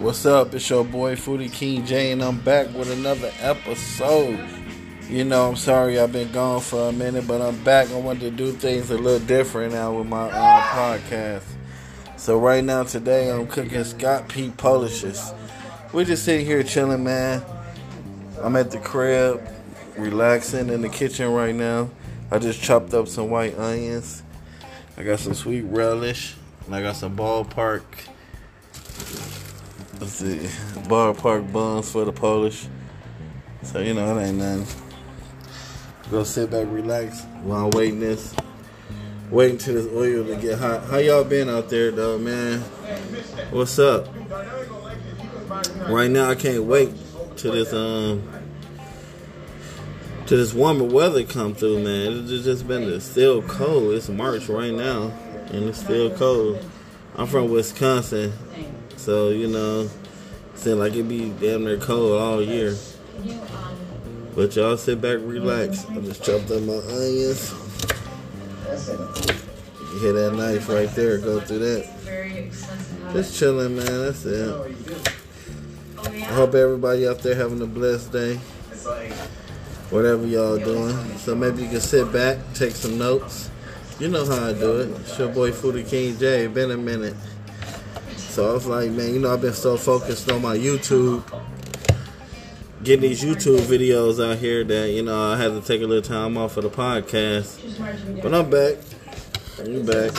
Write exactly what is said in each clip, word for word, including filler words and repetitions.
What's up? It's your boy Foodie King J, and I'm back with another episode. You know, I'm sorry I've been gone for a minute, but I'm back. I wanted to do things a little different now with my uh, podcast. So right now, today, I'm cooking Scott Pete Polishes. We're just sitting here chilling, man. I'm at the crib, relaxing in the kitchen right now. I just chopped up some white onions. I got some sweet relish, and I got some ballpark. Let's see, ballpark buns for the Polish. So, you know, it ain't nothing. Go sit back, relax while I'm waiting this. Waiting till this oil to get hot. How y'all been out there, though, man? What's up? Right now, I can't wait till this um till this warmer weather come through, man. It's just been it's still cold. It's March right now, and it's still cold. I'm from Wisconsin. So, you know, seems like it be damn near cold all year. But y'all sit back, relax. I just chopped up my onions. You hear that knife right there, go through that. Just chilling, man, that's it. I hope everybody out there having a blessed day. Whatever y'all doing. So maybe you can sit back, take some notes. You know how I do it. It's your boy Foodie King J. Been a minute. So I was like, man, you know, I've been so focused on my YouTube, getting these YouTube videos out here that, you know, I had to take a little time off of the podcast. But I'm back. I'm back.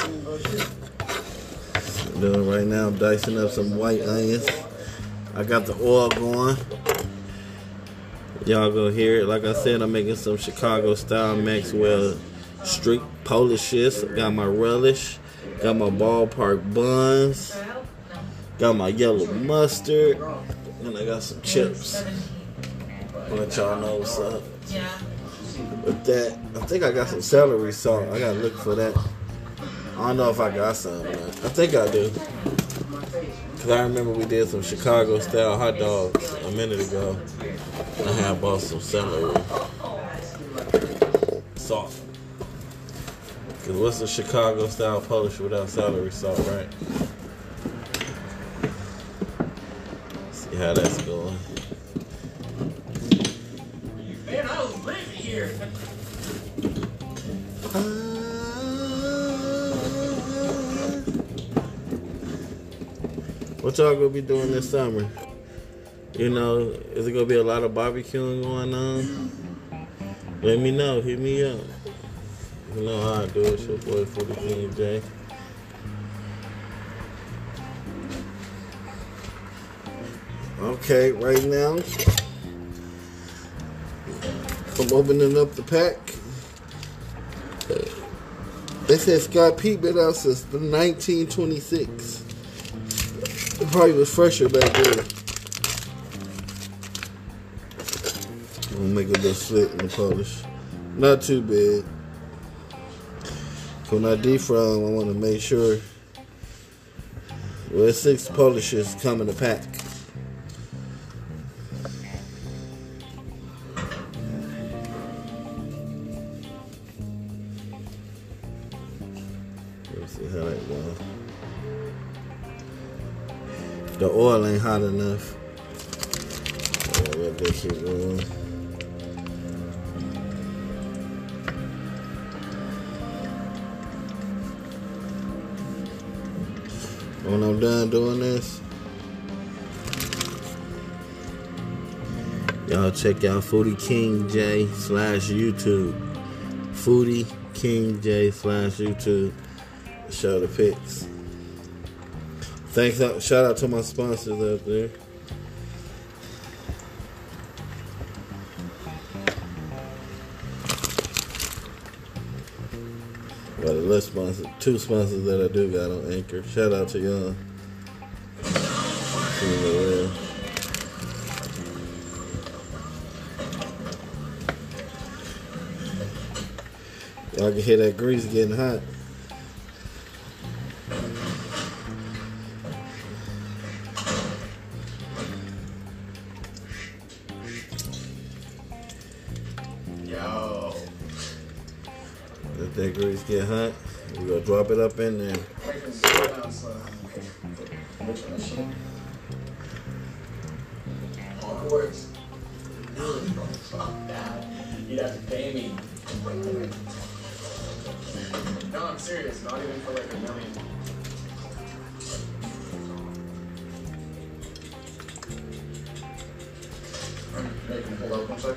I'm doing right now, I'm dicing up some white onions. I got the oil going. Y'all go hear it. Like I said, I'm making some Chicago style Maxwell Street Polishes. Got my relish. Got my ballpark buns. Got my yellow mustard, and I got some chips. I'll let y'all know what's up. With that, I think I got some celery salt. I gotta look for that. I don't know if I got some, but I think I do. Cause I remember we did some Chicago style hot dogs a minute ago. I had bought some celery salt. Cause what's a Chicago style Polish without celery salt, right? How that's going. Man, I was living here. What y'all gonna be doing this summer? You know, is it gonna be a lot of barbecuing going on? Let me know. Hit me up. You know how I do it. It's your boy Foodie King J. Okay, right now, I'm opening up the pack. They said Scott Pete been out since nineteen twenty-six. It probably was fresher back then. I'm gonna make a little slit in the polish. Not too big. When I defrost, I want to make sure. Well, six polishes come in the pack. Let's see how that goes. The oil ain't hot enough. I'll let that shit go. When I'm done doing this, y'all check out Foodie King J slash YouTube. Foodie King J slash YouTube. Show the pics. Thanks out, shout out to my sponsors out there. Well, the list sponsor, two sponsors that I do got on Anchor. Shout out to y'all. Y'all can hear that grease getting hot. Yo. Let that grease get hot. We're gonna drop it up in there. course. Fuck that. You'd have to pay me. No, I'm serious. Not even for like a million. I'm making hold up one sec.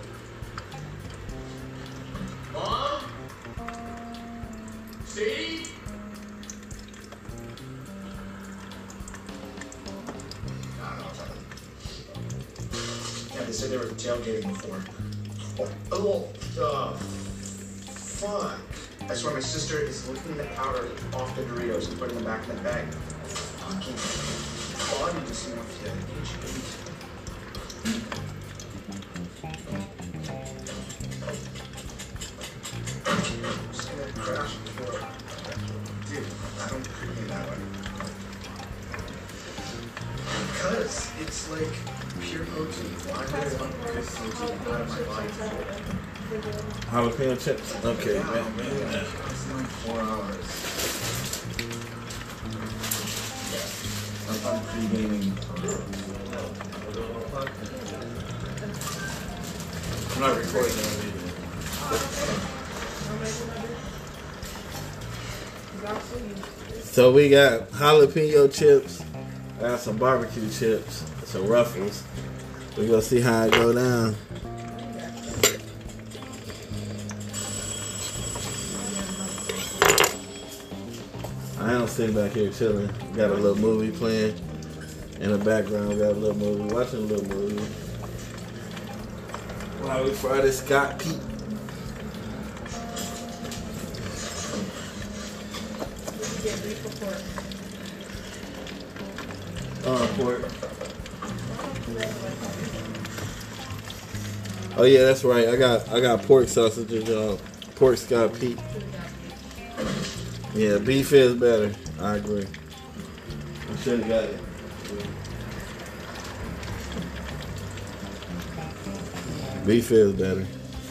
Mom? Steve? I don't know. Yeah, they said they were tailgating before. Oh, oh, uh, fuck. I swear my sister is licking the powder off the Doritos and putting them back in the bag. Fucking body just enough to inch eight. I'm just gonna crash before. Dude, I don't mean that way. Because it's like pure protein. Why would I want good protein out of my body? Jalapeno chips. Okay, Yeah, man. man. It's like four hours. Yeah. I'm done pre-gaming. I'm not recording that either. So we got jalapeno chips. I got some barbecue chips. Some Ruffles. We gonna see how it go down. I am sitting back here chilling. Got a little movie playing in the background. Got a little movie, watching a little movie. While we fry this Scott Pete. Uh, pork. Oh yeah, that's right. I got I got pork sausages, y'all. Pork Scott Pete. Yeah, beef is better. I agree. I should have got it. Beef is better.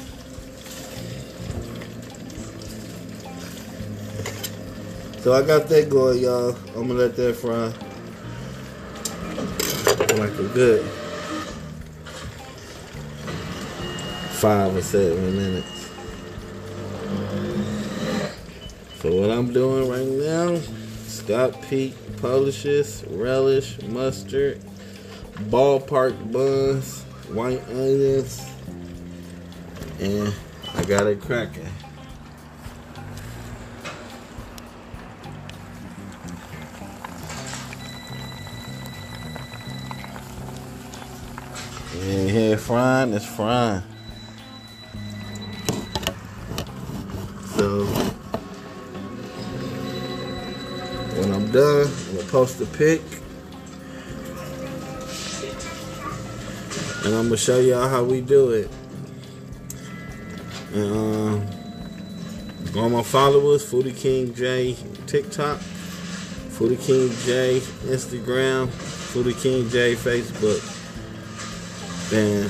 So I got that going, y'all. I'm gonna let that fry for like a good five or seven minutes. So what I'm doing right now, Scott Pete polishes, relish, mustard, ballpark buns, white onions, and I got it cracking. And here frying, it's frying. So when I'm done, I'm gonna post a pic, and I'm gonna show y'all how we do it. And um, all my followers, Foodie King J TikTok, Foodie King J Instagram, Foodie King J Facebook. And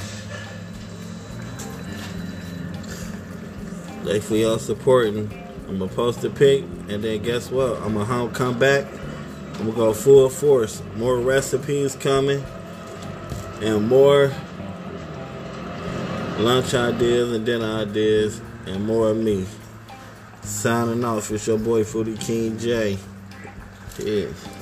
thanks for y'all supporting. I'm gonna post a pic, and then guess what? I'm gonna come back. I'm gonna go full force. More recipes coming, and more lunch ideas and dinner ideas, and more of me. Signing off. It's your boy Foodie King J. Cheers.